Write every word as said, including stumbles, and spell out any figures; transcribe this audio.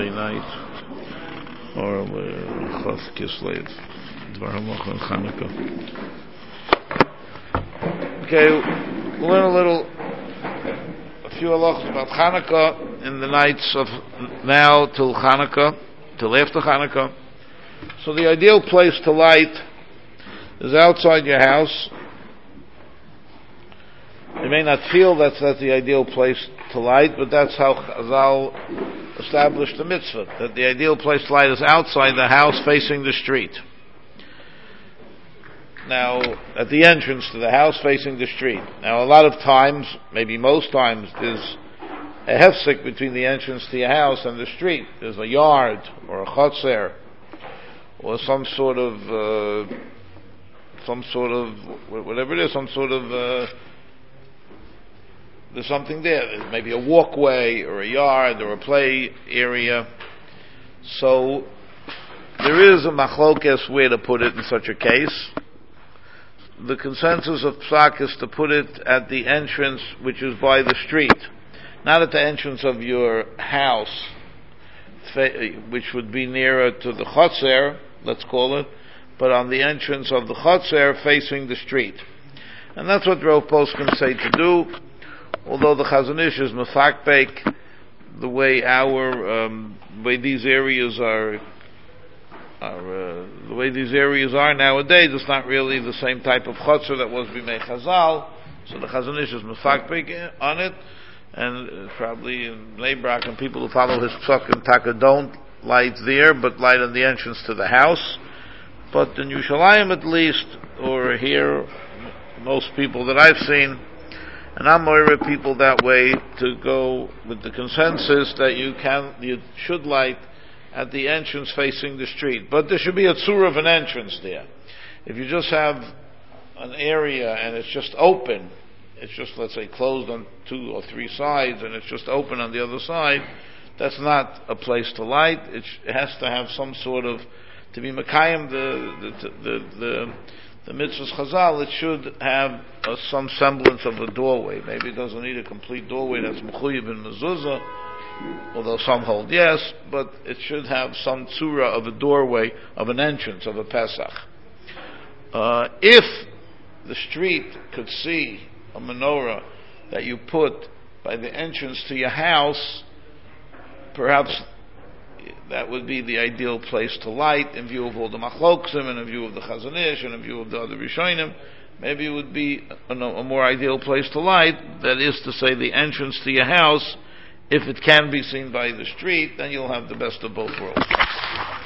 Thursday night, or Chaf Kislev, Dvar HaMocha and Chanukah. Okay, we'll learn a little, a few halachos about Chanukah in the nights of now till Chanukah, till after Chanukah. So the ideal place to light is outside your house. You may not feel that's, that's the ideal place to light, but that's how Chazal established the mitzvah, that the ideal place to light is outside the house facing the street. Now, at the entrance to the house facing the street. Now, a lot of times, maybe most times, there's a hefsek between the entrance to your house and the street. There's a yard, or a chotzer, or some sort of, uh, some sort of, whatever it is, some sort of, uh, there's something there. There's maybe a walkway, or a yard, or a play area. So, there is a machlokes where to put it in such a case. The consensus of Psak is to put it at the entrance which is by the street. Not at the entrance of your house, which would be nearer to the chotzer, let's call it, but on the entrance of the chotzer facing the street. And that's what Rav Poskin say to do, although the Chazon Ish is mefakbek, the way our, um, the way these areas are, are uh, the way these areas are nowadays, it's not really the same type of chotzer that was b'mei Chazal, so the Chazon Ish is mefakbek on it, and uh, probably in Leibrak and people who follow his psak and taka don't light there, but light on the entrance to the house. But in Yerushalayim at least, or here, most people that I've seen, and I'm aware of people that way, to go with the consensus that you can, you should light at the entrance facing the street. But there should be a tzur of an entrance there. If you just have an area and it's just open, it's just, let's say, closed on two or three sides, and it's just open on the other side, that's not a place to light. It, sh- it has to have some sort of, to be Mekayim, the, the, the, the, the mitzvahs Chazal, it should have a, some semblance of a doorway. Maybe it doesn't need a complete doorway that's Mechuyib and Mezuzah, although some hold yes, but it should have some tzura of a doorway, of an entrance, of a Pesach. Uh, if the street could see a menorah that you put by the entrance to your house, perhaps that would be the ideal place to light in view of all the machloksim, and in view of the Chazon Ish, and in view of the other Rishonim. Maybe it would be a, a more ideal place to light, that is to say the entrance to your house. If it can be seen by the street, then you'll have the best of both worlds.